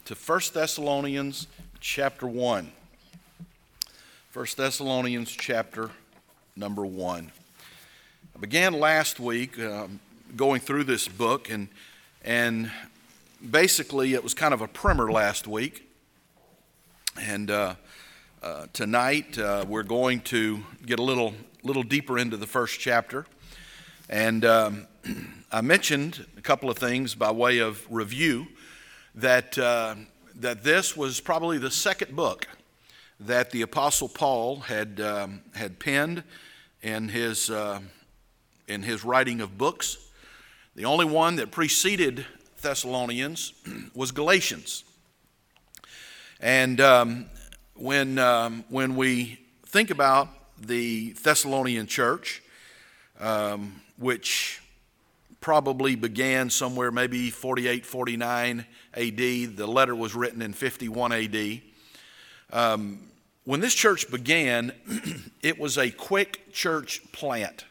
to 1 Thessalonians chapter 1. 1 Thessalonians chapter number 1. I began last week going through this book, and basically it was kind of a primer last week. And tonight we're going to get a little deeper into the first chapter. And I mentioned a couple of things by way of review, that this was probably the second book that the Apostle Paul had penned in his writing of books. The only one that preceded Thessalonians was Galatians. And when we think about the Thessalonian church, which probably began somewhere maybe 48, 49 AD. The letter was written in 51 AD. When this church began, it was a quick church plant.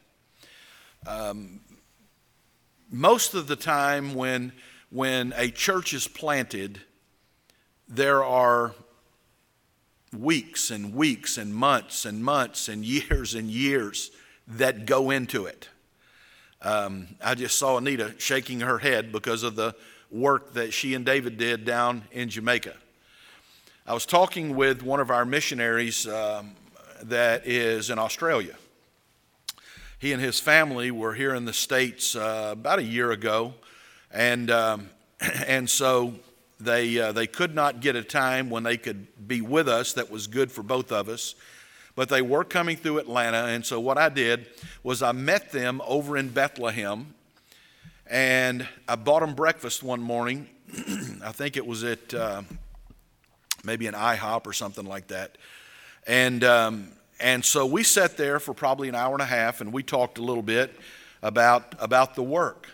Most of the time when a church is planted, there are weeks and weeks and months and years that go into it. I just saw Anita shaking her head because of the work that she and David did down in Jamaica. I was talking with one of our missionaries that is in Australia. He and his family were here in the States about a year ago, and so they could not get a time when they could be with us that was good for both of us. But they were coming through Atlanta, and so what I did was I met them over in Bethlehem, and I bought them breakfast one morning. I think it was at maybe an IHOP or something like that. And so we sat there for probably an hour and a half, and we talked a little bit about the work.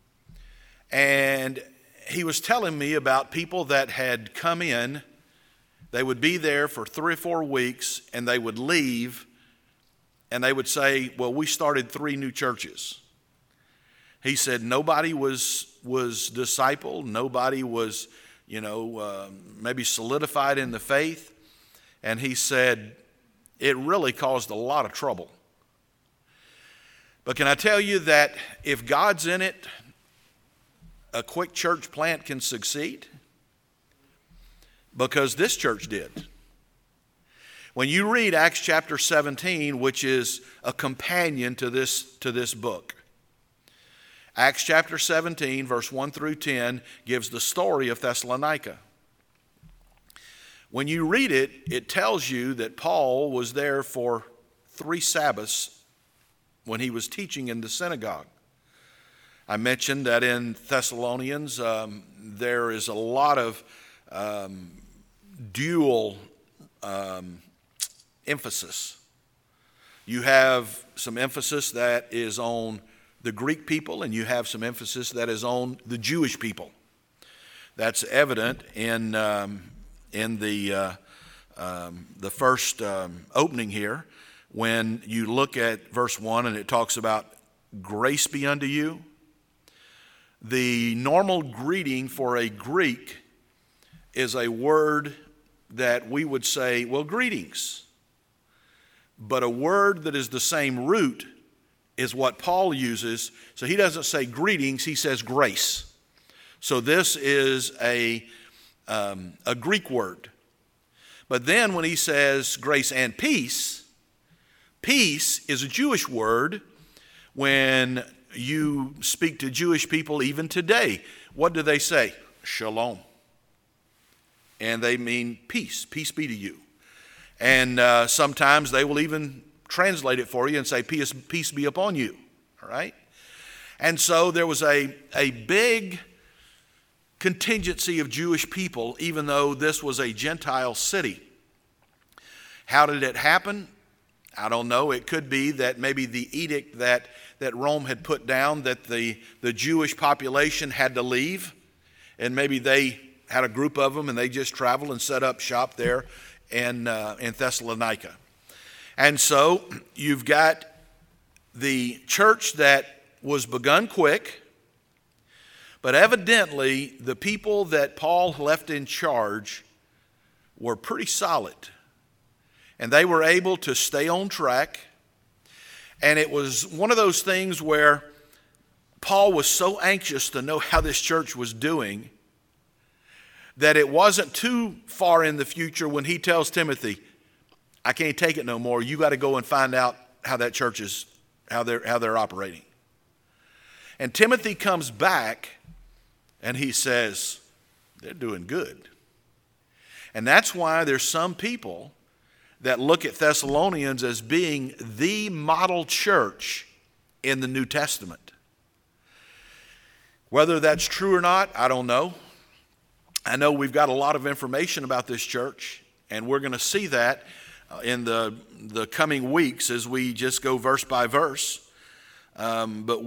And he was telling me about people that had come in. They would be there for 3 or 4 weeks, and they would leave, and they would say, well, we started 3 new churches. He said nobody was discipled, nobody was, maybe solidified in the faith, and he said it really caused a lot of trouble. But can I tell you that if God's in it, a quick church plant can succeed? Because this church did. When you read Acts chapter 17, which is a companion to this book, Acts chapter 17, verse 1 through 10, gives the story of Thessalonica. When you read it, it tells you that Paul was there for 3 Sabbaths when he was teaching in the synagogue. I mentioned that in Thessalonians, there is a lot of dual emphasis. You have some emphasis that is on the Greek people, and you have some emphasis that is on the Jewish people. That's evident in the first opening here, when you look at verse 1 and it talks about grace be unto you. The normal greeting for a Greek is a word that we would say, well, greetings. But a word that is the same root is what Paul uses. So he doesn't say greetings, he says grace. So this is a Greek word. But then when he says grace and peace, peace is a Jewish word. When you speak to Jewish people even today, what do they say? Shalom. And they mean peace be to you. And sometimes they will even translate it for you and say peace be upon you. All right? And so there was a big contingency of Jewish people, even though this was a Gentile city. How did it happen? I don't know. It could be that maybe the edict that Rome had put down, that the Jewish population had to leave, and maybe they had a group of them and they just traveled and set up shop there in Thessalonica. And so you've got the church that was begun quick, But evidently, the people that Paul left in charge were pretty solid. And they were able to stay on track. And it was one of those things where Paul was so anxious to know how this church was doing that it wasn't too far in the future when he tells Timothy, I can't take it no more. You got to go and find out how that church is, how they're operating. And Timothy comes back and he says, they're doing good. And that's why there's some people that look at Thessalonians as being the model church in the New Testament. Whether that's true or not, I don't know. I know we've got a lot of information about this church, and we're going to see that in the coming weeks as we just go verse by verse. But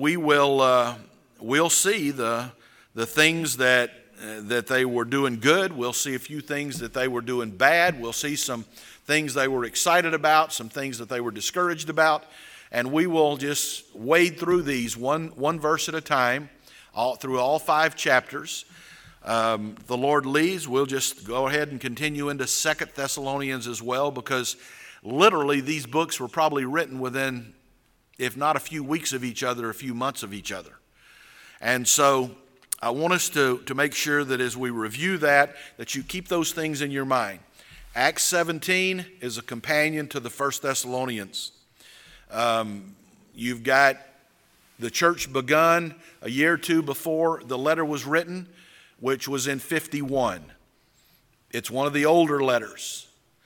we'll see the things that they were doing good. We'll see a few things that they were doing bad. We'll see some things they were excited about, some things that they were discouraged about, and we will just wade through these one verse at a time, through all 5 chapters. The Lord leads, we'll just go ahead and continue into 2 Thessalonians as well, because literally these books were probably written within, if not a few weeks of each other, a few months of each other. And so I want us to make sure that as we review that you keep those things in your mind. Acts 17 is a companion to the 1 Thessalonians. You've got the church begun a year or two before the letter was written, which was in 51. It's one of the older letters.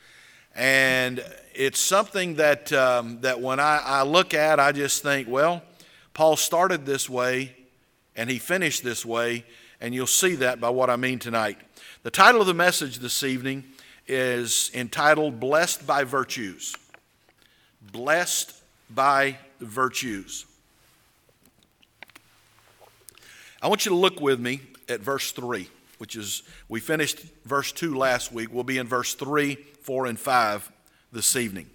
And it's something that when I look at, I just think, well, Paul started this way and he finished this way, and you'll see that by what I mean tonight. The title of the message this evening is entitled Blessed by Virtues. Blessed by Virtues. I want you to look with me at verse 3, which is, we finished verse 2 last week. We'll be in verse 3, 4, and 5 this evening.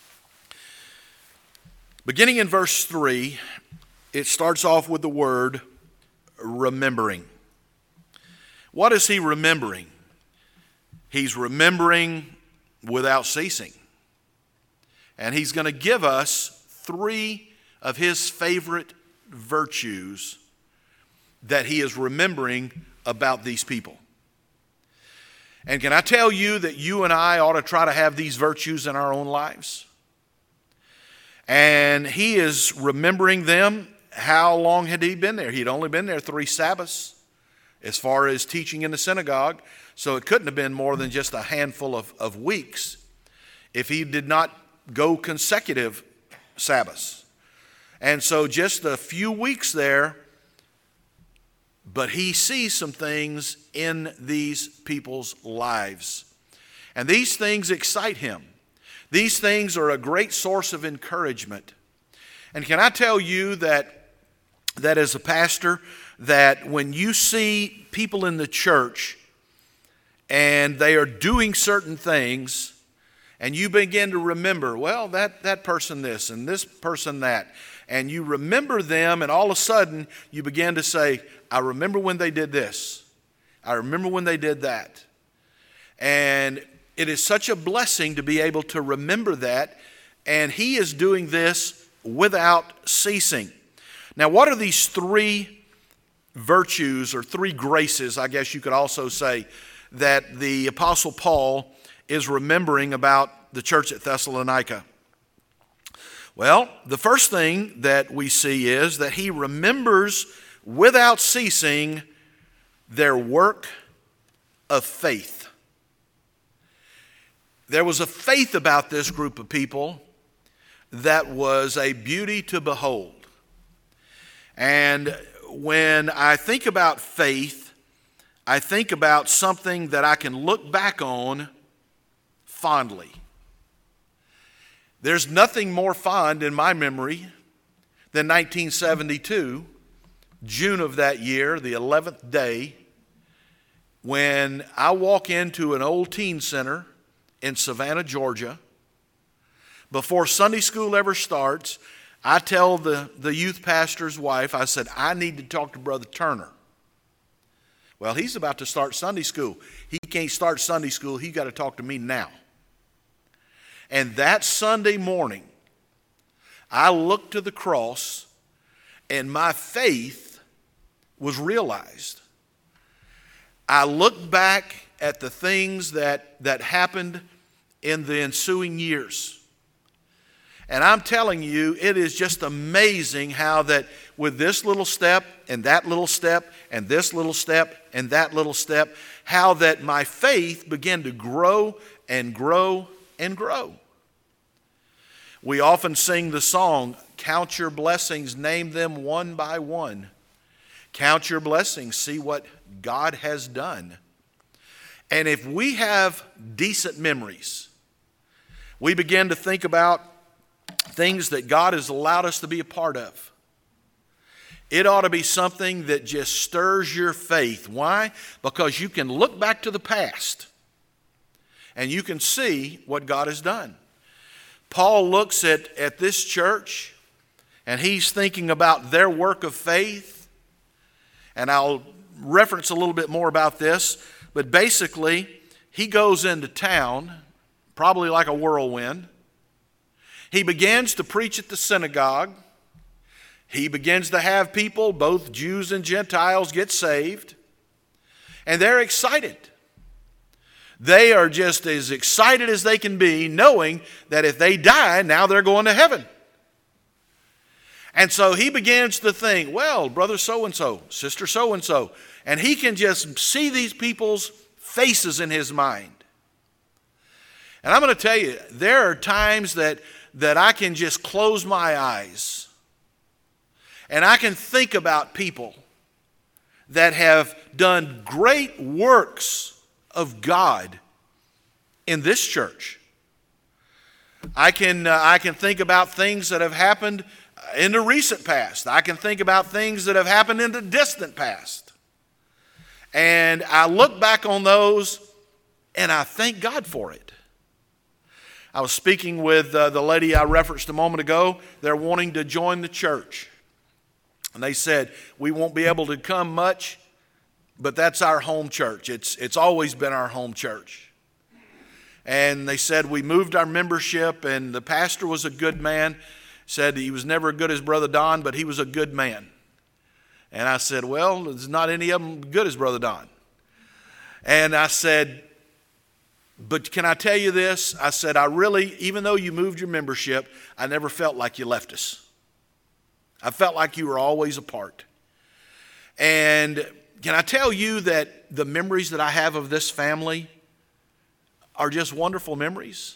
Beginning in verse 3, it starts off with the word remembering. What is he remembering? He's remembering without ceasing. And he's going to give us 3 of his favorite virtues that he is remembering about these people. And can I tell you that you and I ought to try to have these virtues in our own lives? And he is remembering them. How long had he been there? He'd only been there 3 Sabbaths as far as teaching in the synagogue. So it couldn't have been more than just a handful of weeks if he did not go consecutive Sabbaths. And so just a few weeks there, but he sees some things in these people's lives. And these things excite him. These things are a great source of encouragement. And can I tell you that as a pastor, that when you see people in the church and they are doing certain things, and you begin to remember, well, that person this and this person that, and you remember them, and all of a sudden you begin to say, I remember when they did this. I remember when they did that. And it is such a blessing to be able to remember that, and he is doing this without ceasing. Now, what are these 3 virtues, or 3 graces, I guess you could also say, that the Apostle Paul is remembering about the church at Thessalonica? Well, the first thing that we see is that he remembers without ceasing their work of faith. There was a faith about this group of people that was a beauty to behold. And when I think about faith, I think about something that I can look back on fondly. There's nothing more fond in my memory than 1972, June of that year, the 11th day, when I walk into an old teen center in Savannah, Georgia. Before Sunday school ever starts, I tell the youth pastor's wife, I said, I need to talk to Brother Turner. Well, he's about to start Sunday school. He can't start Sunday school. He's got to talk to me now. And that Sunday morning, I looked to the cross and my faith was realized. I looked back at the things that happened in the ensuing years. And I'm telling you, it is just amazing how that with this little step and that little step and this little step and that little step, how that my faith began to grow and grow and grow. We often sing the song, count your blessings, name them one by one. Count your blessings, see what God has done. And if we have decent memories, we begin to think about things that God has allowed us to be a part of. It ought to be something that just stirs your faith. Why? Because you can look back to the past and you can see what God has done. Paul looks at this church and he's thinking about their work of faith. And I'll reference a little bit more about this. But basically, he goes into town, probably like a whirlwind. He begins to preach at the synagogue. He begins to have people, both Jews and Gentiles, get saved. And they're excited. They are just as excited as they can be, knowing that if they die, now they're going to heaven. And so he begins to think, well, brother so-and-so, sister so-and-so. And he can just see these people's faces in his mind. And I'm going to tell you, there are times that I can just close my eyes and I can think about people that have done great works of God in this church. I can think about things that have happened in the recent past. I can think about things that have happened in the distant past. And I look back on those and I thank God for it. I was speaking with the lady I referenced a moment ago. They're wanting to join the church. And they said, we won't be able to come much, but that's our home church. It's always been our home church. And they said, we moved our membership, and the pastor was a good man. Said he was never as good as Brother Don, but he was a good man. And I said, well, there's not any of them good as Brother Don. And I said, but can I tell you this? I said, I really, even though you moved your membership, I never felt like you left us. I felt like you were always a part. And can I tell you that the memories that I have of this family are just wonderful memories?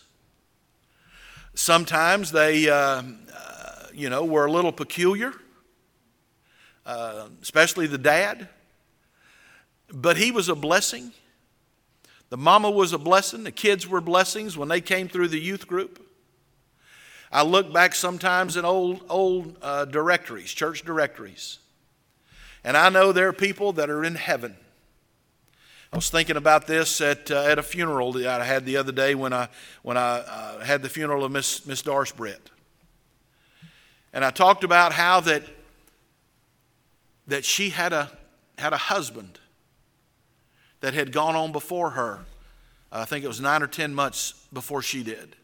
Sometimes they, were a little peculiar, especially the dad. But he was a blessing. The mama was a blessing. The kids were blessings when they came through the youth group. I look back sometimes in old directories, church directories, and I know there are people that are in heaven. I was thinking about this at a funeral that I had the other day when I had the funeral of Miss Doris Brett, and I talked about how that she had a husband that had gone on before her. I think it was 9 or 10 months before she did.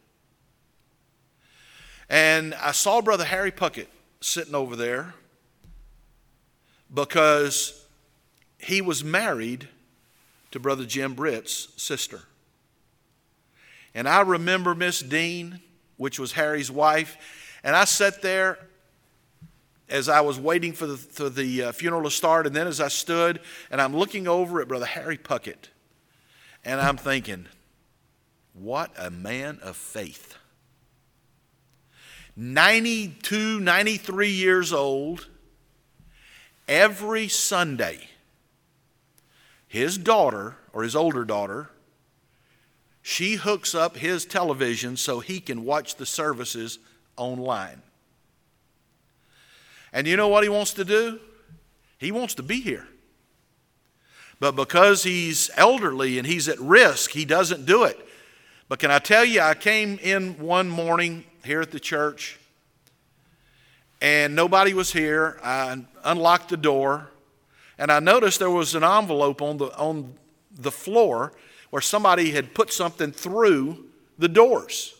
And I saw Brother Harry Puckett sitting over there because he was married to Brother Jim Britt's sister. And I remember Miss Dean, which was Harry's wife, and I sat there as I was waiting for the funeral to start, and then as I stood, and I'm looking over at Brother Harry Puckett, and I'm thinking, what a man of faith. 92, 93 years old, every Sunday, his daughter, or his older daughter, she hooks up his television so he can watch the services online. And you know what he wants to do? He wants to be here. But because he's elderly and he's at risk, he doesn't do it. But can I tell you, I came in one morning here at the church and nobody was here. I unlocked the door And I noticed there was an envelope on the floor where somebody had put something through the doors.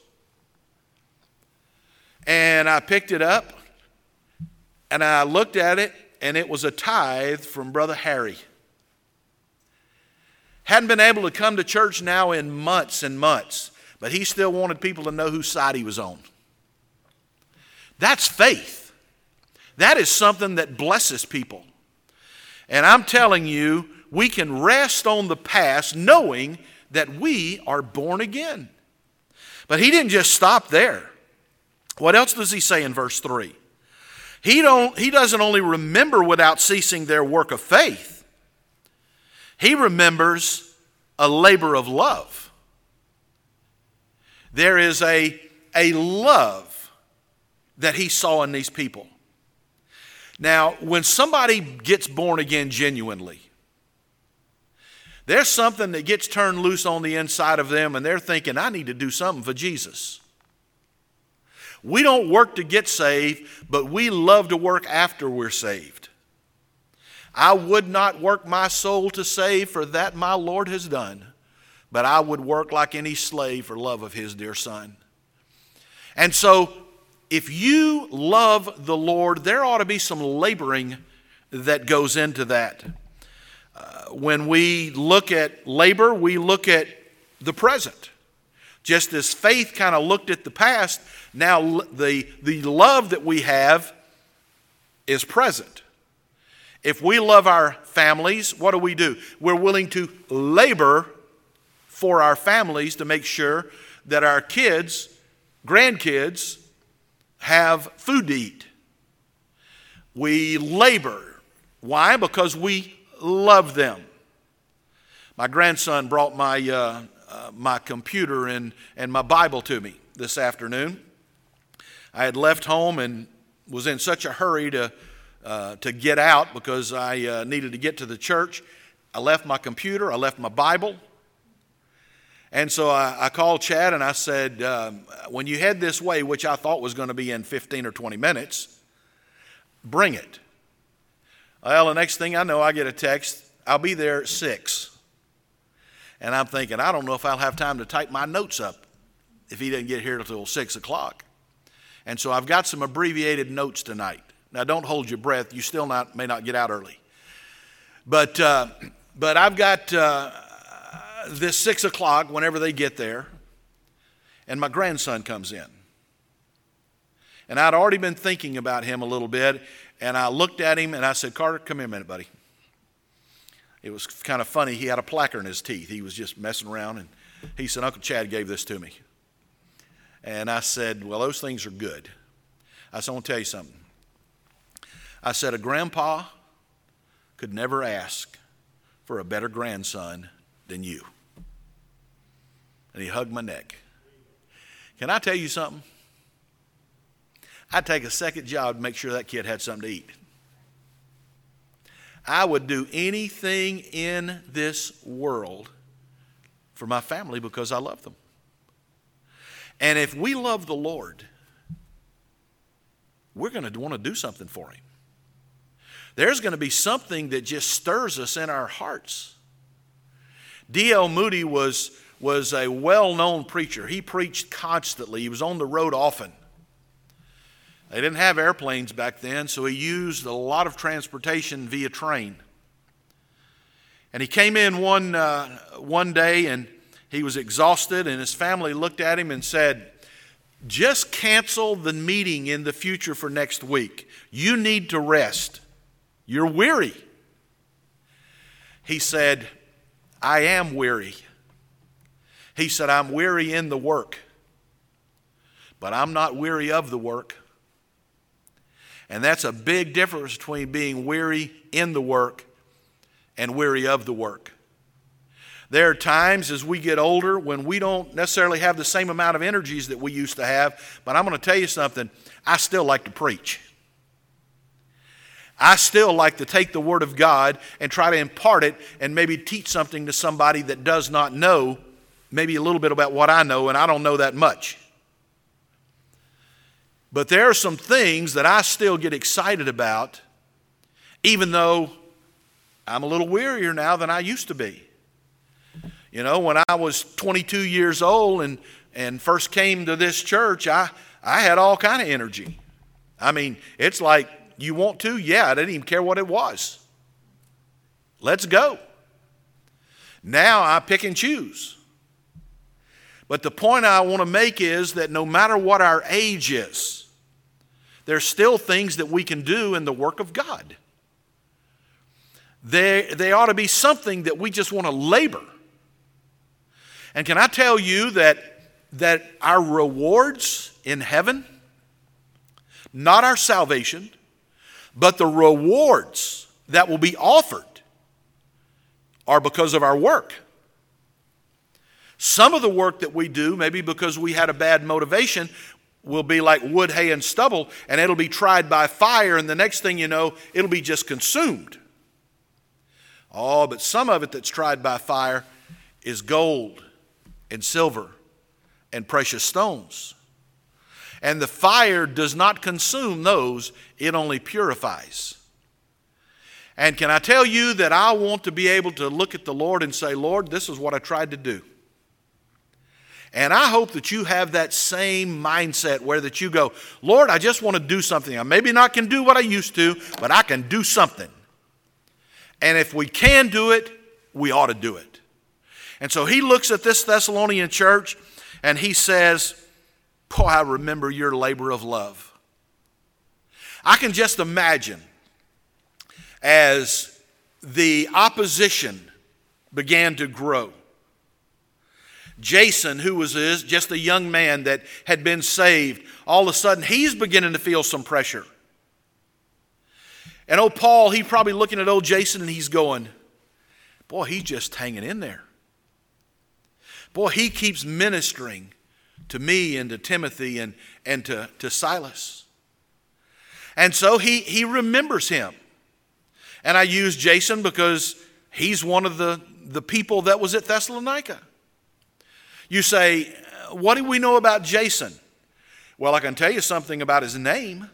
And I picked it up, and I looked at it, and it was a tithe from Brother Harry. Hadn't been able to come to church now in months and months, but he still wanted people to know whose side he was on. That's faith. That is something that blesses people. And I'm telling you, we can rest on the past knowing that we are born again. But he didn't just stop there. What else does he say in verse 3? He doesn't only remember without ceasing their work of faith. He remembers a labor of love. There is a love that he saw in these people. Now, when somebody gets born again genuinely, there's something that gets turned loose on the inside of them, and they're thinking, I need to do something for Jesus. We don't work to get saved, but we love to work after we're saved. I would not work my soul to save, for that my Lord has done, but I would work like any slave for love of his dear Son. And so, if you love the Lord, there ought to be some laboring that goes into that. When we look at labor, we look at the present. Just as faith kind of looked at the past, now the love that we have is present. If we love our families, what do? We're willing to labor for our families to make sure that our kids, grandkids, have food to eat. We labor. Why? Because we love them. My grandson brought my computer and my Bible to me this afternoon. I had left home and was in such a hurry to get out because I needed to get to the church. I left my computer, I left my Bible. And so I called Chad and I said, when you head this way, which I thought was going to be in 15 or 20 minutes, bring it. Well, the next thing I know, I get a text, I'll be there at 6. And I'm thinking, I don't know if I'll have time to type my notes up if he doesn't get here until 6 o'clock. And so I've got some abbreviated notes tonight. Now, don't hold your breath. You still may not get out early. But I've got this 6 o'clock whenever they get there, and my grandson comes in. And I'd already been thinking about him a little bit, and I looked at him and I said, Carter, come here a minute, buddy. It was kind of funny. He had a placker in his teeth. He was just messing around, and he said, Uncle Chad gave this to me. And I said, well, those things are good. I said, I want to tell you something. I said, a grandpa could never ask for a better grandson than you. And he hugged my neck. Can I tell you something? I'd take a second job to make sure that kid had something to eat. I would do anything in this world for my family because I love them. And if we love the Lord, we're going to want to do something for him. There's going to be something that just stirs us in our hearts. D.L. Moody was a well-known preacher. He preached constantly. He was on the road often. They didn't have airplanes back then, so he used a lot of transportation via train. And he came in one day, and he was exhausted, and his family looked at him and said, just cancel the meeting in the future for next week. You need to rest. You're weary. He said, I am weary. He said, I'm weary in the work, but I'm not weary of the work. And that's a big difference between being weary in the work and weary of the work. There are times as we get older when we don't necessarily have the same amount of energies that we used to have, but I'm going to tell you something, I still like to preach. I still like to take the Word of God and try to impart it and maybe teach something to somebody that does not know maybe a little bit about what I know, and I don't know that much. But there are some things that I still get excited about, even though I'm a little wearier now than I used to be. You know, when I was 22 years old and first came to this church, I had all kind of energy. I mean, it's like, you want to? Yeah, I didn't even care what it was. Let's go. Now I pick and choose. But the point I want to make is that no matter what our age is, there's still things that we can do in the work of God. They ought to be something that we just want to labor. And can I tell you that our rewards in heaven, not our salvation, but the rewards that will be offered are because of our work. Some of the work that we do, maybe because we had a bad motivation, will be like wood, hay, and stubble, and it'll be tried by fire, and the next thing you know, it'll be just consumed. Oh, but some of it that's tried by fire is gold and silver and precious stones. And the fire does not consume those, it only purifies. And can I tell you that I want to be able to look at the Lord and say, Lord, this is what I tried to do. And I hope that you have that same mindset where that you go, Lord, I just want to do something. I maybe not can do what I used to, but I can do something. And if we can do it, we ought to do it. And so he looks at this Thessalonian church and he says, boy, I remember your labor of love. I can just imagine as the opposition began to grow. Jason, who was just a young man that had been saved, all of a sudden he's beginning to feel some pressure. And old Paul, he's probably looking at old Jason and he's going, boy, he's just hanging in there. Boy, he keeps ministering to me and to Timothy and to Silas. And so he remembers him. And I use Jason because he's one of the people that was at Thessalonica. You say, what do we know about Jason? Well, I can tell you something about his name.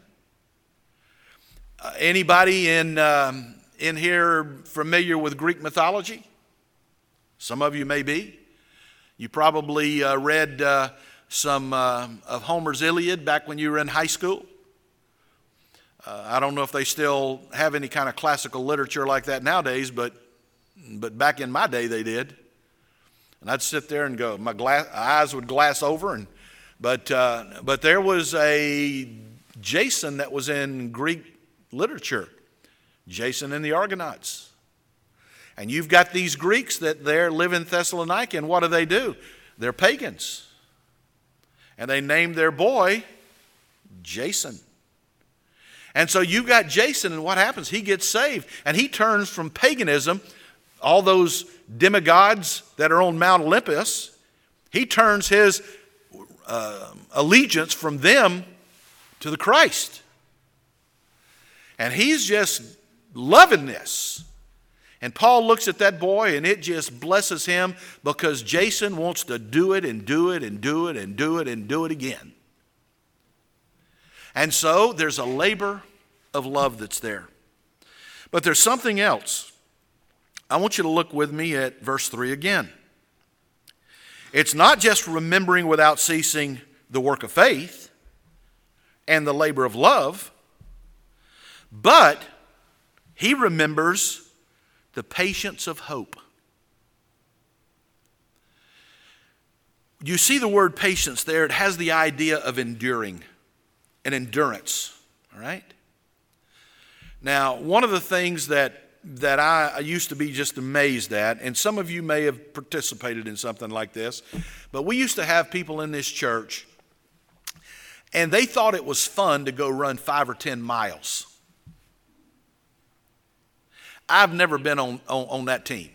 Anybody in here familiar with Greek mythology? Some of you may be. You probably read some of Homer's Iliad back when you were in high school. I don't know if they still have any kind of classical literature like that nowadays, but back in my day they did. And I'd sit there and go, my eyes would glass over, but there was a Jason that was in Greek literature, Jason and the Argonauts. And you've got these Greeks that there live in Thessalonica, and what do? They're pagans. And they named their boy Jason. And so you've got Jason, and what happens? He gets saved, and he turns from paganism, all those demigods that are on Mount Olympus, he turns his allegiance from them to the Christ. And he's just loving this. And Paul looks at that boy and it just blesses him because Jason wants to do it and do it and do it and do it and do it again. And so there's a labor of love that's there. But there's something else. I want you to look with me at verse 3 again. It's not just remembering without ceasing the work of faith and the labor of love, but he remembers the patience of hope. You see the word patience there, it has the idea of enduring, an endurance, all right? Now, one of the things that I used to be just amazed at, and some of you may have participated in something like this, but we used to have people in this church, and they thought it was fun to go run 5 or 10 miles. I've never been on that team.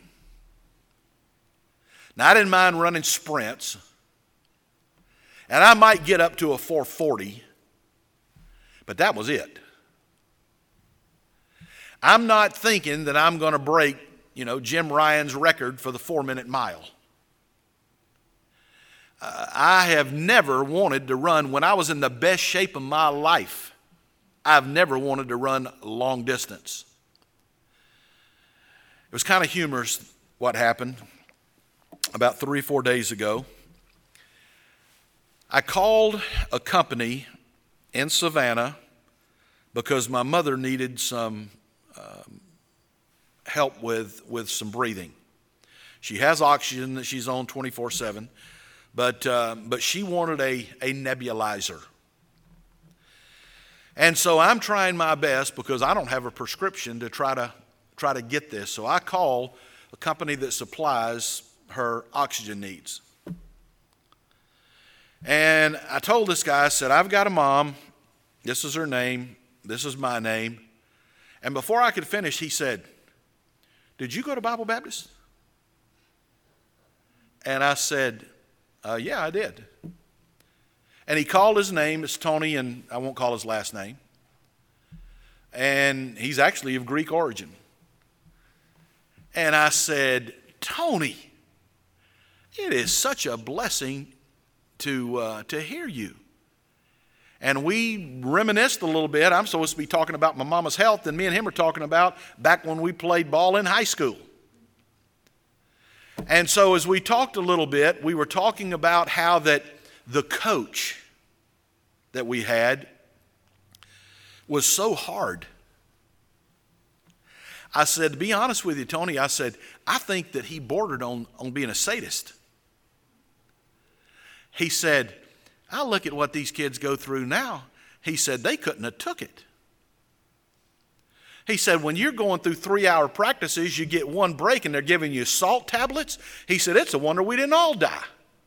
Now, I didn't mind running sprints, and I might get up to a 4:40, but that was it. I'm not thinking that I'm going to break, Jim Ryan's record for the 4-minute mile. I have never wanted to run, when I was in the best shape of my life, I've never wanted to run long distance. It was kind of humorous what happened about 3 or 4 days ago. I called a company in Savannah because my mother needed some help with some breathing. She has oxygen that she's on 24/7, but she wanted a nebulizer. And so I'm trying my best because I don't have a prescription to try to get this. So I call a company that supplies her oxygen needs. And I told this guy, I said, I've got a mom. This is her name. This is my name. And before I could finish, he said, did you go to Bible Baptist? And I said, yeah, I did. And he called his name. It's Tony, and I won't call his last name. And he's actually of Greek origin. And I said, Tony, it is such a blessing to hear you. And we reminisced a little bit. I'm supposed to be talking about my mama's health, and me and him are talking about back when we played ball in high school. And so as we talked a little bit, we were talking about how that the coach that we had was so hard. I said, to be honest with you, Tony, I said, I think that he bordered on being a sadist. He said, I look at what these kids go through now. He said, they couldn't have took it. He said, when you're going through 3-hour practices, you get one break and they're giving you salt tablets. He said, it's a wonder we didn't all die.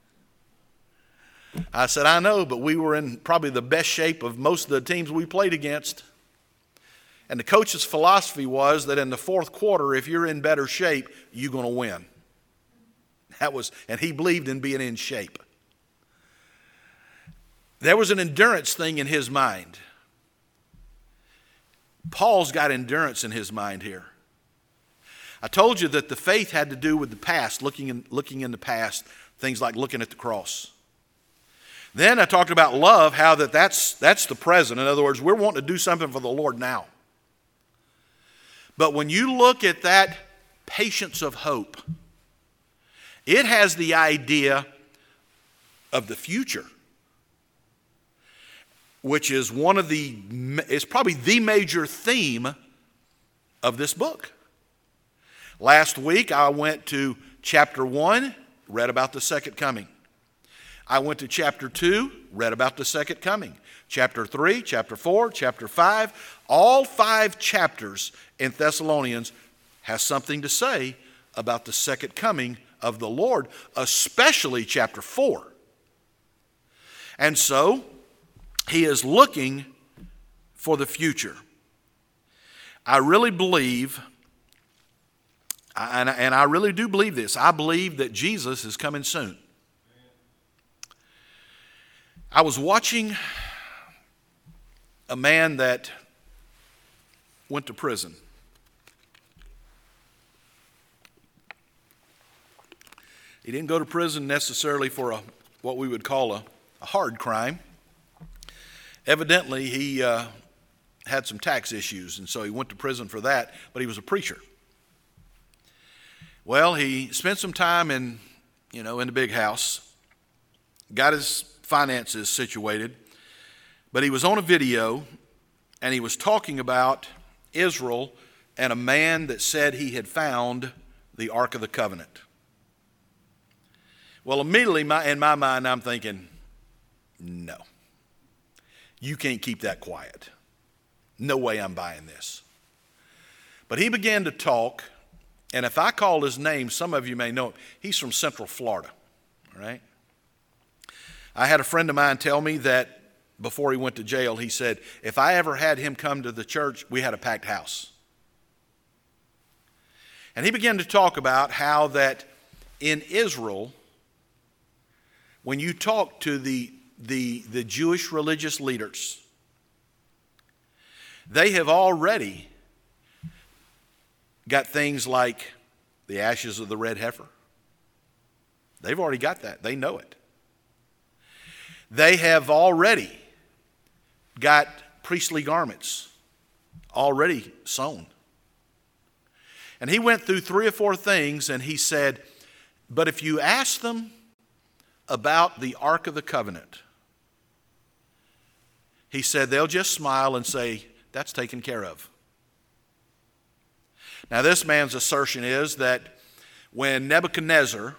I said, I know, but we were in probably the best shape of most of the teams we played against. And the coach's philosophy was that in the fourth quarter, if you're in better shape, you're going to win. And he believed in being in shape. There was an endurance thing in his mind. Paul's got endurance in his mind here. I told you that the faith had to do with the past, looking in the past, things like looking at the cross. Then I talked about love, how that's the present. In other words, we're wanting to do something for the Lord now. But when you look at that patience of hope, it has the idea of the future, which is is probably the major theme of this book. Last week I went to chapter 1, read about the second coming. I went to chapter 2, read about the second coming. Chapter 3, chapter 4, chapter 5, all 5 chapters in Thessalonians has something to say about the second coming of the Lord, especially chapter 4. And so, he is looking for the future. I really believe, and I really do believe this, I believe that Jesus is coming soon. I was watching a man that went to prison. He didn't go to prison necessarily for what we would call a hard crime. Evidently, he had some tax issues, and so he went to prison for that, but he was a preacher. Well, he spent some time in the big house, got his finances situated, but he was on a video, and he was talking about Israel and a man that said he had found the Ark of the Covenant. Well, immediately in my mind, I'm thinking, no. You can't keep that quiet. No way I'm buying this. But he began to talk, and if I call his name, some of you may know him. He's from Central Florida, all right? I had a friend of mine tell me that before he went to jail, he said, if I ever had him come to the church, we had a packed house. And he began to talk about how that in Israel, when you talk to the Jewish religious leaders, they have already got things like the ashes of the red heifer. They've already got that. They know it. They have already got priestly garments already sewn. And he went through 3 or 4 things, and he said, but if you ask them about the Ark of the Covenant, he said they'll just smile and say, that's taken care of. Now this man's assertion is that when Nebuchadnezzar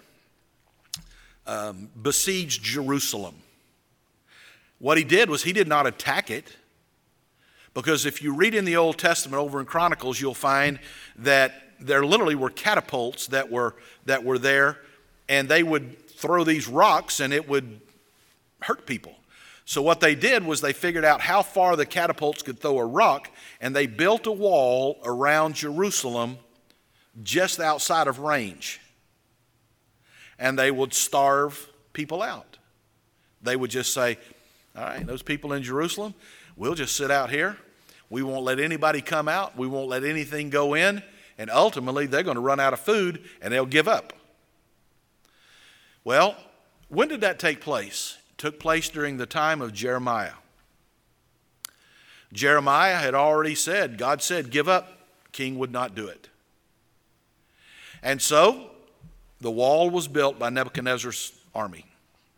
besieged Jerusalem, what he did was he did not attack it. Because if you read in the Old Testament over in Chronicles, you'll find that there literally were catapults that were there, and they would throw these rocks and it would hurt people. So what they did was they figured out how far the catapults could throw a rock, and they built a wall around Jerusalem just outside of range. And they would starve people out. They would just say, all right, those people in Jerusalem, we'll just sit out here. We won't let anybody come out. We won't let anything go in. And ultimately, they're going to run out of food and they'll give up. Well, when did that take place? It took place during the time of Jeremiah. Jeremiah had already said, God said, give up. King would not do it. And so, the wall was built by Nebuchadnezzar's army.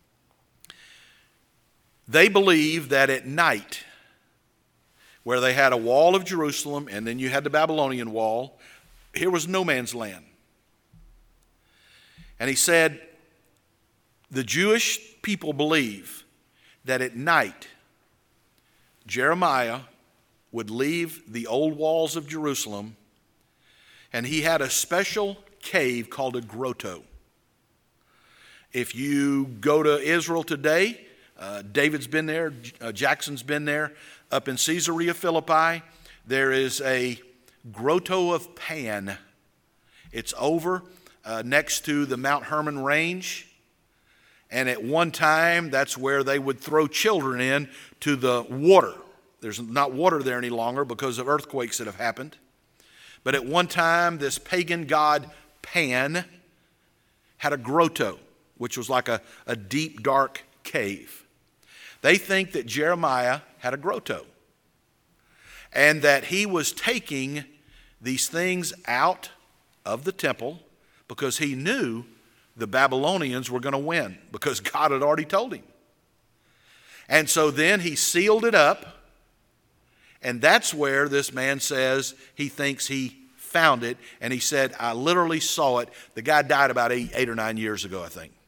They believed that at night, where they had a wall of Jerusalem and then you had the Babylonian wall, here was no man's land. And he said, the Jewish people believe that at night, Jeremiah would leave the old walls of Jerusalem, and he had a special cave called a grotto. If you go to Israel today, David's been there, Jackson's been there. Up in Caesarea Philippi, there is a grotto of Pan. It's over next to the Mount Hermon range. And at one time, that's where they would throw children in to the water. There's not water there any longer because of earthquakes that have happened. But at one time, this pagan god Pan had a grotto, which was like a deep, dark cave. They think that Jeremiah had a grotto and that he was taking these things out of the temple because he knew the Babylonians were going to win because God had already told him. And so then he sealed it up, and that's where this man says he thinks he found it, and he said, I literally saw it. The guy died about 8 or 9 years ago, I think.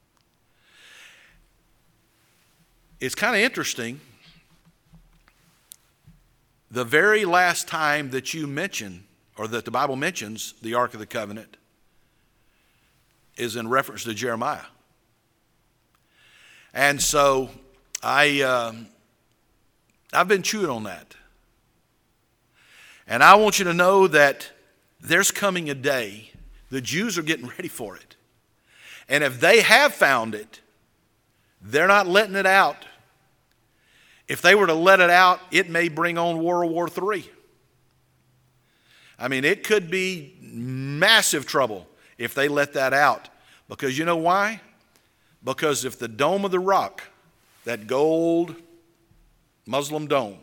It's kind of interesting. The very last time that you mention, or that the Bible mentions the Ark of the Covenant, is in reference to Jeremiah. And so I've been chewing on that. And I want you to know that there's coming a day, the Jews are getting ready for it. And if they have found it, they're not letting it out. If they were to let it out, it may bring on World War III. I mean, it could be massive trouble if they let that out. Because you know why? Because if the Dome of the Rock, that gold Muslim dome,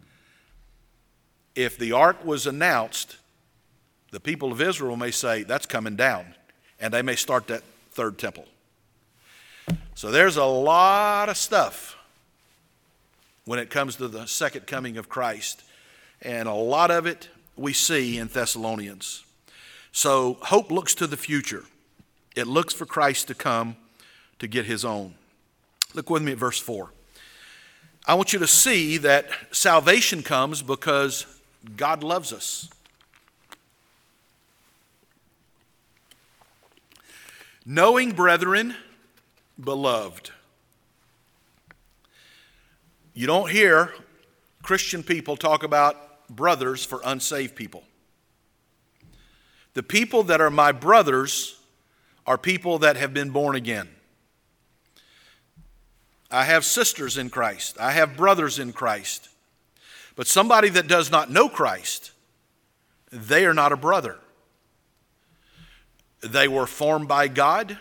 if the ark was announced, the people of Israel may say, that's coming down. And they may start that third temple. So there's a lot of stuff when it comes to the second coming of Christ. And a lot of it we see in Thessalonians. So hope looks to the future. It looks for Christ to come to get his own. Look with me at verse 4. I want you to see that salvation comes because God loves us. Knowing, brethren, beloved. You don't hear Christian people talk about brothers for unsaved people. The people that are my brothers are people that have been born again. I have sisters in Christ. I have brothers in Christ. But somebody that does not know Christ, they are not a brother. They were formed by God.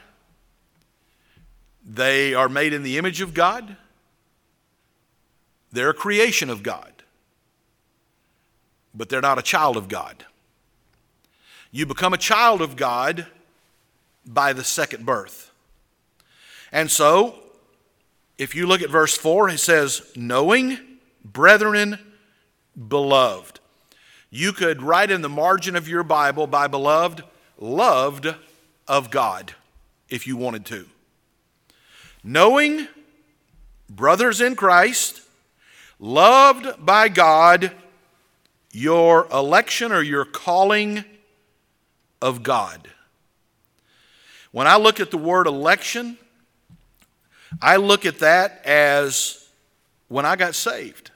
They are made in the image of God. They're a creation of God. But they're not a child of God. You become a child of God by the second birth. And so, if you look at verse 4, it says, knowing, brethren, beloved. You could write in the margin of your Bible, by beloved, loved of God, if you wanted to. Knowing, brothers in Christ, loved by God, your election or your calling of God. When I look at the word election, I look at that as when I got saved.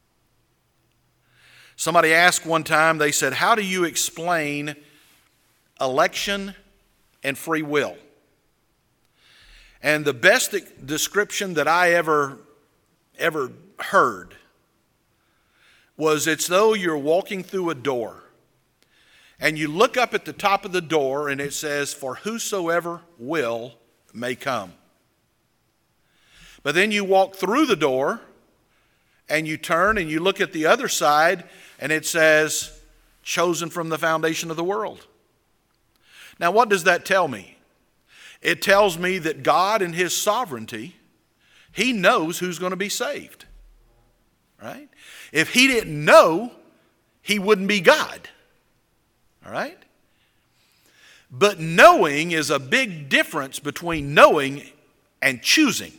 Somebody asked one time, they said, how do you explain election and free will? And the best description that I ever heard was it's though you're walking through a door and you look up at the top of the door and it says, for whosoever will may come. But then you walk through the door and you turn and you look at the other side and it says, chosen from the foundation of the world. Now, what does that tell me? It tells me that God in His sovereignty, He knows who's going to be saved. Right? If He didn't know, He wouldn't be God. All right? But knowing is a big difference between knowing and choosing.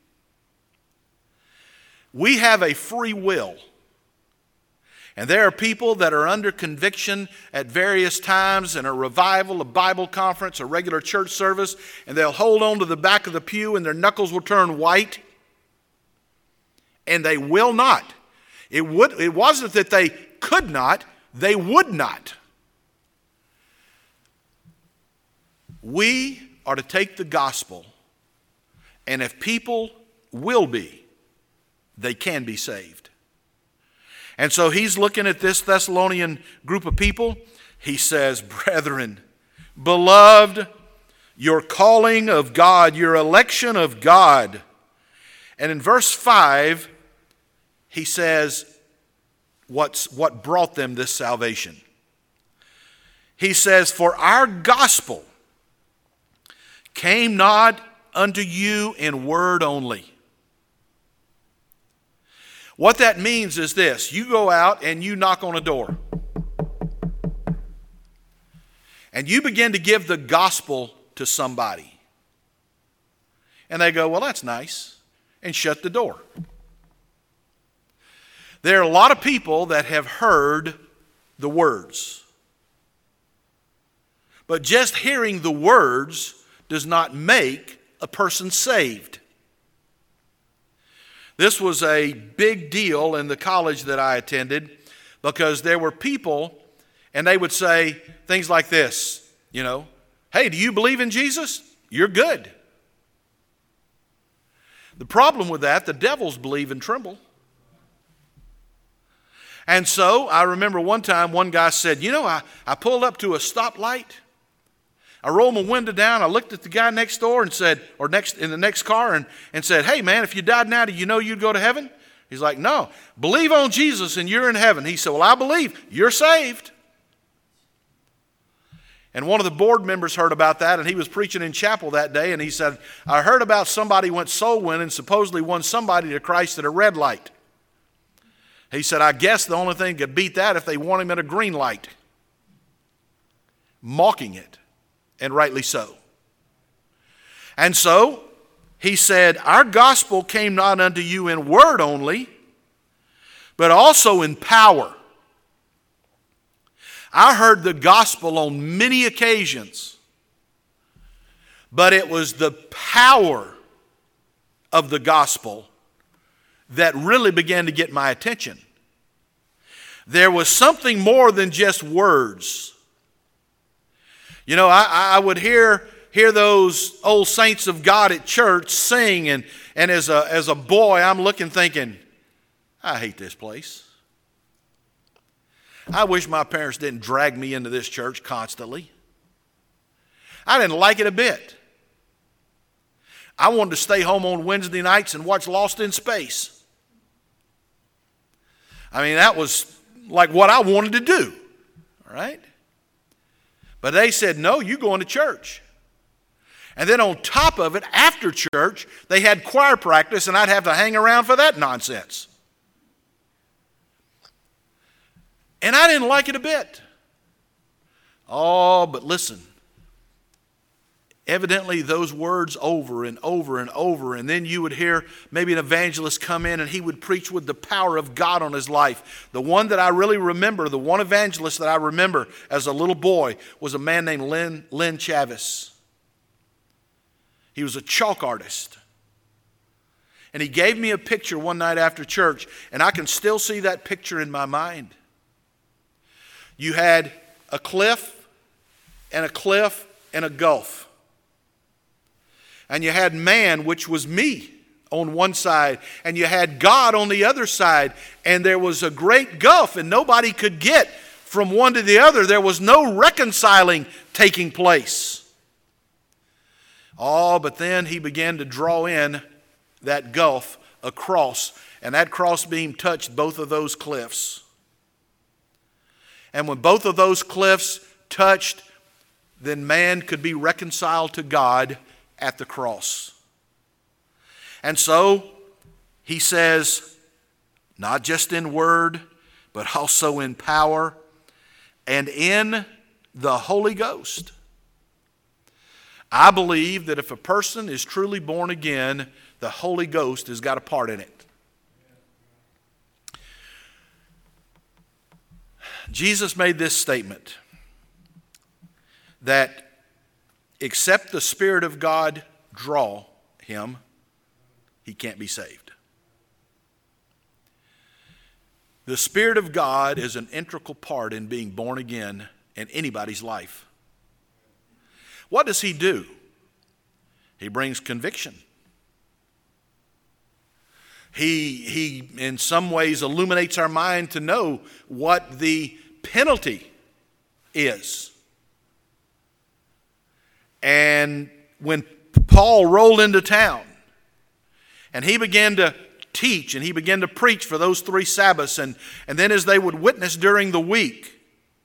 We have a free will. And there are people that are under conviction at various times in a revival, a Bible conference, a regular church service, and they'll hold on to the back of the pew and their knuckles will turn white. And they will not. It wasn't that they could not, they would not. We are to take the gospel, and if people will be, they can be saved. And so he's looking at this Thessalonian group of people. He says, brethren, beloved, your calling of God, your election of God. And in verse 5, he says what brought them this salvation. He says, for our gospel came not unto you in word only. What that means is this. You go out and you knock on a door. And you begin to give the gospel to somebody. And they go, well, that's nice. And shut the door. There are a lot of people that have heard the words. But just hearing the words does not make a person saved. This was a big deal in the college that I attended because there were people and they would say things like this, hey, do you believe in Jesus? You're good. The problem with that, the devils believe and tremble. And so I remember one time one guy said, I pulled up to a stoplight. I rolled my window down. I looked at the guy next door and said, in the next car and said, hey man, if you died now, do you know you'd go to heaven? He's like, no, believe on Jesus and you're in heaven. He said, well, I believe, you're saved. And one of the board members heard about that, and he was preaching in chapel that day, and he said, I heard about somebody went soul winning, supposedly won somebody to Christ at a red light. He said, I guess the only thing could beat that if they want him at a green light. Mocking it. And rightly so. And so, he said, our gospel came not unto you in word only, but also in power. I heard the gospel on many occasions, but it was the power of the gospel that really began to get my attention. There was something more than just words. I would hear those old saints of God at church sing, and as a boy, I'm looking thinking, I hate this place. I wish my parents didn't drag me into this church constantly. I didn't like it a bit. I wanted to stay home on Wednesday nights and watch Lost in Space. That was like what I wanted to do, all right? But they said, no, you going to church. And then on top of it, after church, they had choir practice, and I'd have to hang around for that nonsense. And I didn't like it a bit. Oh, but listen. Evidently, those words over and over and over, and then you would hear maybe an evangelist come in and he would preach with the power of God on his life. The one that I really remember, the one evangelist that I remember as a little boy was a man named Lynn Chavis. He was a chalk artist. And he gave me a picture one night after church, and I can still see that picture in my mind. You had a cliff and a gulf. And you had man, which was me, on one side, and you had God on the other side, and there was a great gulf, and nobody could get from one to the other. There was no reconciling taking place. Oh, but then he began to draw in that gulf across, and that crossbeam touched both of those cliffs. And when both of those cliffs touched, then man could be reconciled to God at the cross. And so he says, not just in word, but also in power and in the Holy Ghost. I believe that if a person is truly born again, the Holy Ghost has got a part in it. Jesus made this statement that except the Spirit of God draw him, he can't be saved. The Spirit of God is an integral part in being born again in anybody's life. What does he do? He brings conviction. He in some ways illuminates our mind to know what the penalty is. And when Paul rolled into town and he began to teach and he began to preach for those 3 Sabbaths, and then as they would witness during the week,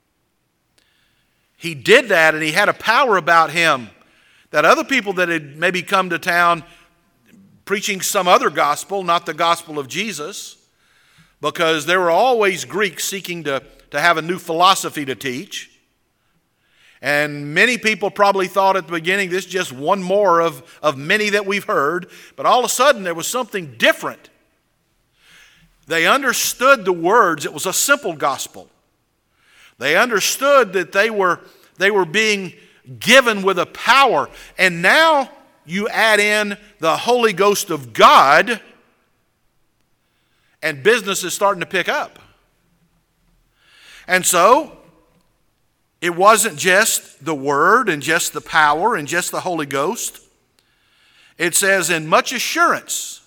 he did that, and he had a power about him that other people that had maybe come to town preaching some other gospel, not the gospel of Jesus, because there were always Greeks seeking to have a new philosophy to teach. And many people probably thought at the beginning, this is just one more of many that we've heard. But all of a sudden, there was something different. They understood the words. It was a simple gospel. They understood that they were being given with a power. And now you add in the Holy Ghost of God, and business is starting to pick up. And so, it wasn't just the Word and just the power and just the Holy Ghost. It says, in much assurance.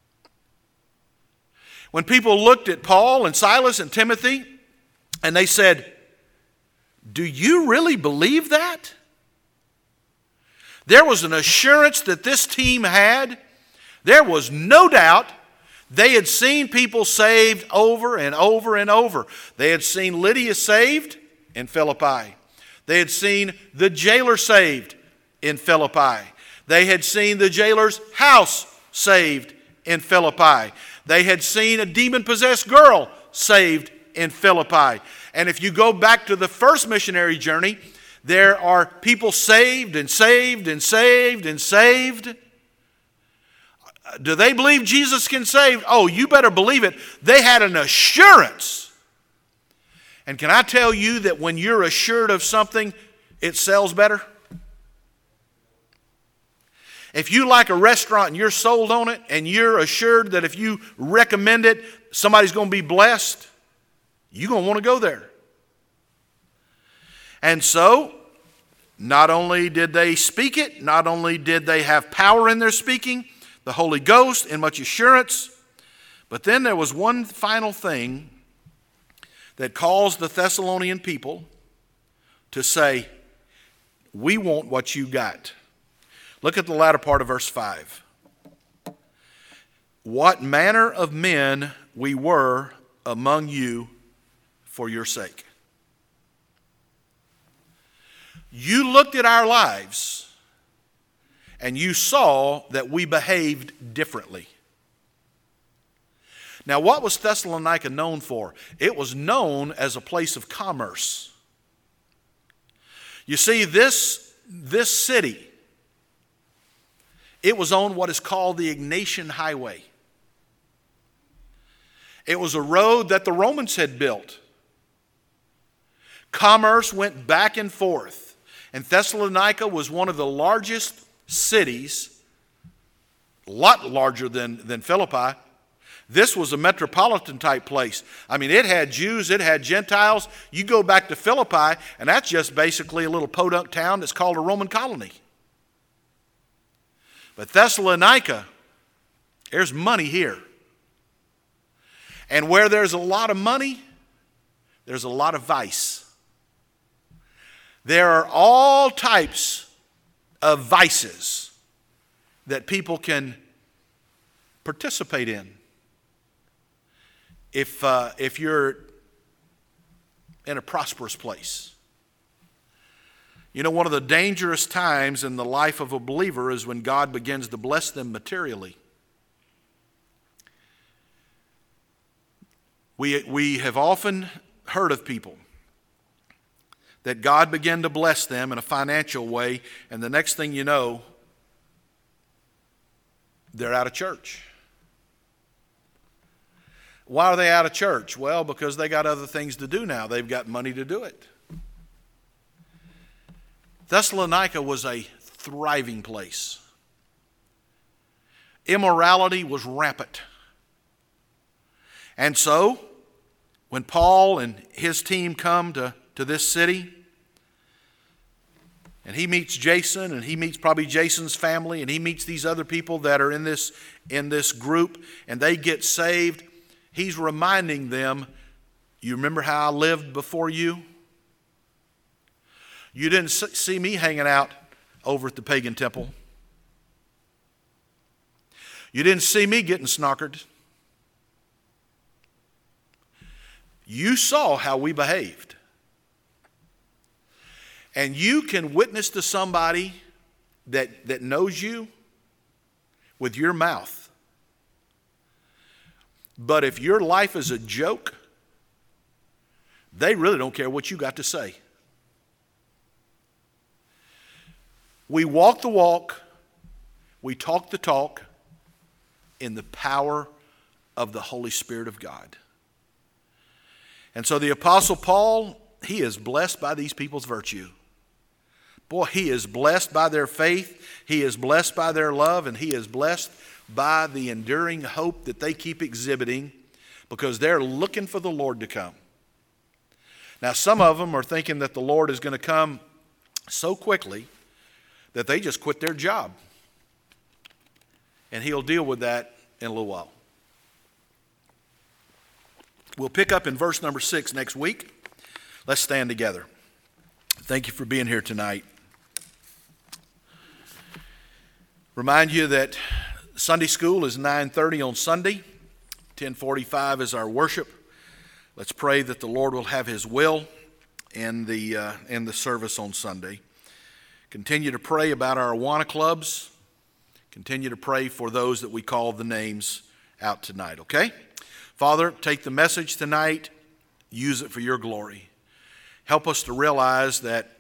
When people looked at Paul and Silas and Timothy, and they said, do you really believe that? There was an assurance that this team had. There was no doubt. They had seen people saved over and over and over. They had seen Lydia saved in Philippi. They had seen the jailer saved in Philippi. They had seen the jailer's house saved in Philippi. They had seen a demon-possessed girl saved in Philippi. And if you go back to the first missionary journey, there are people saved and saved and saved and saved. Do they believe Jesus can save? Oh, you better believe it. They had an assurance. And can I tell you that when you're assured of something, it sells better? If you like a restaurant and you're sold on it, and you're assured that if you recommend it, somebody's going to be blessed, you're going to want to go there. And so, not only did they speak it, not only did they have power in their speaking, the Holy Ghost and much assurance, but then there was one final thing that caused the Thessalonian people to say, we want what you got. Look at the latter part of verse 5. What manner of men we were among you for your sake. You looked at our lives and you saw that we behaved differently. Now, what was Thessalonica known for? It was known as a place of commerce. You see, this city, it was on what is called the Egnatian Highway. It was a road that the Romans had built. Commerce went back and forth. And Thessalonica was one of the largest cities, a lot larger than Philippi. This was a metropolitan type place. I mean, it had Jews, it had Gentiles. You go back to Philippi, and that's just basically a little podunk town that's called a Roman colony. But Thessalonica, there's money here. And where there's a lot of money, there's a lot of vice. There are all types of vices that people can participate in. If you're in a prosperous place. You know, one of the dangerous times in the life of a believer is when God begins to bless them materially. We have often heard of people that God began to bless them in a financial way, and the next thing you know, they're out of church. Why are they out of church? Well, because they got other things to do now. They've got money to do it. Thessalonica was a thriving place. Immorality was rampant. And so, when Paul and his team come to this city, and he meets Jason, and he meets probably Jason's family, and he meets these other people that are in this group, and they get saved, he's reminding them, you remember how I lived before you? You didn't see me hanging out over at the pagan temple. You didn't see me getting snockered. You saw how we behaved. And you can witness to somebody that knows you with your mouth. But if your life is a joke, they really don't care what you got to say. We walk the walk, we talk the talk in the power of the Holy Spirit of God. And so the Apostle Paul, he is blessed by these people's virtue. Boy, he is blessed by their faith, he is blessed by their love, and he is blessed by the enduring hope that they keep exhibiting because they're looking for the Lord to come. Now, some of them are thinking that the Lord is going to come so quickly that they just quit their job. And he'll deal with that in a little while. We'll pick up in verse number 6 next week. Let's stand together. Thank you for being here tonight. Remind you that Sunday school is 9:30 on Sunday. 10:45 is our worship. Let's pray that the Lord will have his will in the service on Sunday. Continue to pray about our Awana clubs. Continue to pray for those that we call the names out tonight, okay? Father, take the message tonight. Use it for your glory. Help us to realize that